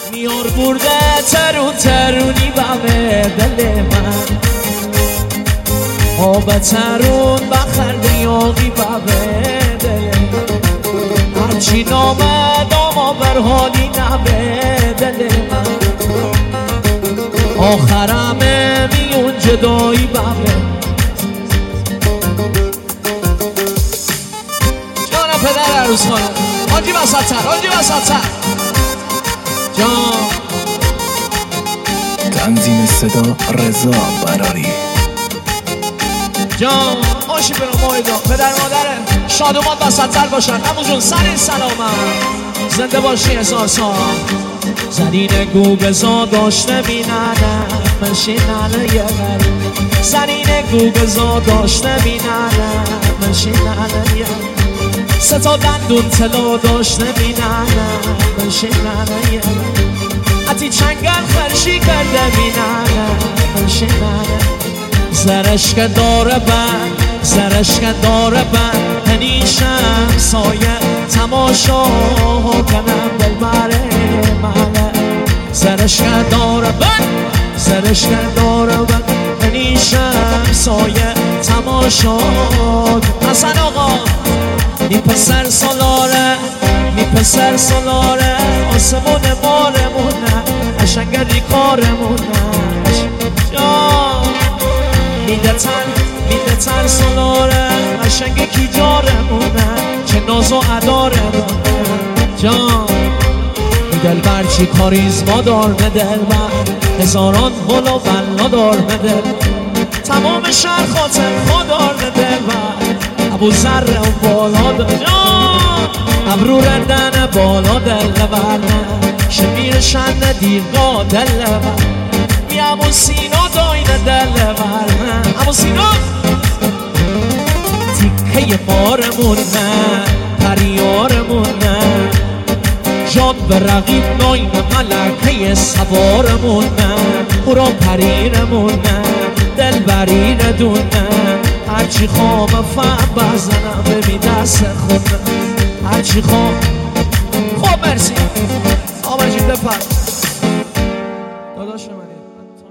میار برده ترون ترونی بمه دل من آب ترون بخر دیاغی بمه دل من هرچی نامد آما بر حالی نبه دل من آخرمه میون جدایی بمه جانم پدر عروس خانم آنجی وسط‌تر آنجی وسط‌تر جان تنظیم صدا رضا براری جان آشی برو مایدا پدر مادره شادومان وسط‌تر باشن همون جون سر سلامت زنده باشی احساسا زنین گوگزا داشته بیننه منشیننه یه بری زنین گوگزا داشته بیننه منشیننه یه سه تا دندون طلا داشته بیننه منشیننه یه بری حتی چنگل خرشی کرده بیننه منشیننه زرشک داره بند زرشک داره بند هنیشم سایه تماشا کنم دل بره مله زرشک داره بند زرشک داره بند هنیشم سایه تماشا حسن آقا می پسر سالاره می پسر سالاره آسمون مارمونه اشنگری کارمونه جان میده تن سالاره قشنگ کی جارمونه چه ناز و عدارمونه جان دلبر چی کاریزما دار به دلبر هزاران بلا بلا دار به دلبر تمام شهر خاطر خودار به دلبر ابو ذر اون بالا دار جان ابرو رندن بالا دلبر شمیر شن دیرگاه دلبر همون سینا داینه دل برمه همون سینا تیکه مارمون نه پریارمون نه جان به رقیب ناینه ملکه سوارمون نه برا پریرمون نه دل برین دونه هرچی خوام فهم بزنم ببین دست خونه هرچی خوام خب مرسی آمجید بپر